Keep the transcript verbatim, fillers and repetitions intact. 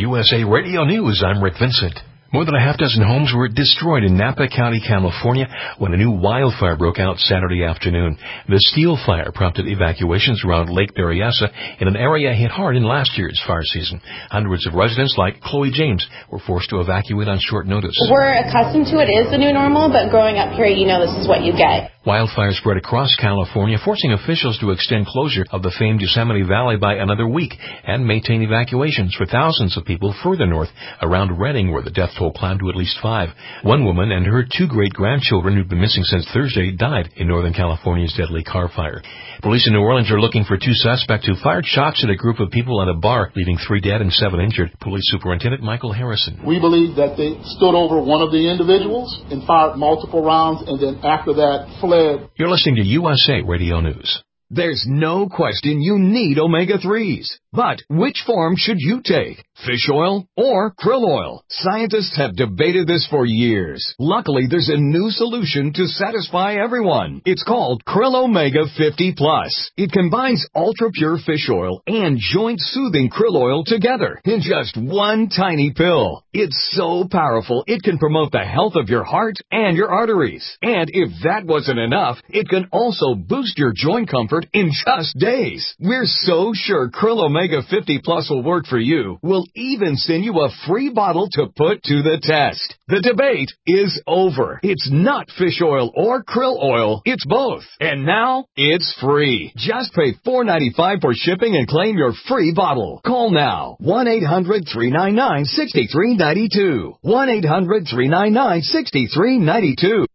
U S A Radio News, I'm Rick Vincent. More than a half dozen homes were destroyed in Napa County, California, when a new wildfire broke out Saturday afternoon. The Steel Fire prompted evacuations around Lake Berryessa in an area hit hard in last year's fire season. Hundreds of residents, like Chloe James, were forced to evacuate on short notice. We're accustomed to it is the new normal, but growing up here, you know this is what you get. Wildfires spread across California, forcing officials to extend closure of the famed Yosemite Valley by another week and maintain evacuations for thousands of people further north around Redding, where the death toll climbed to at least five. One woman and her two great-grandchildren who'd been missing since Thursday died in Northern California's deadly car fire. Police in New Orleans are looking for two suspects who fired shots at a group of people at a bar, leaving three dead and seven injured. Police Superintendent Michael Harrison. We believe that they stood over one of the individuals and fired multiple rounds, and then after that fled. You're listening to U S A Radio News. There's no question you need omega threes. But which form should you take? Fish oil or krill oil? Scientists have debated this for years. Luckily, there's a new solution to satisfy everyone. It's called Krill Omega fifty plus. It combines ultra-pure fish oil and joint-soothing krill oil together in just one tiny pill. It's so powerful, it can promote the health of your heart and your arteries. And if that wasn't enough, it can also boost your joint comfort in just days. We're so sure Krill Omega fifty plus will work for you. We'll even send you a free bottle to put to the test. The debate is over. It's not fish oil or krill oil. It's both. And now it's free. Just pay four dollars and ninety-five cents for shipping and claim your free bottle. Call now. one eight hundred three nine nine six three nine two. one eight hundred three nine nine six three nine two.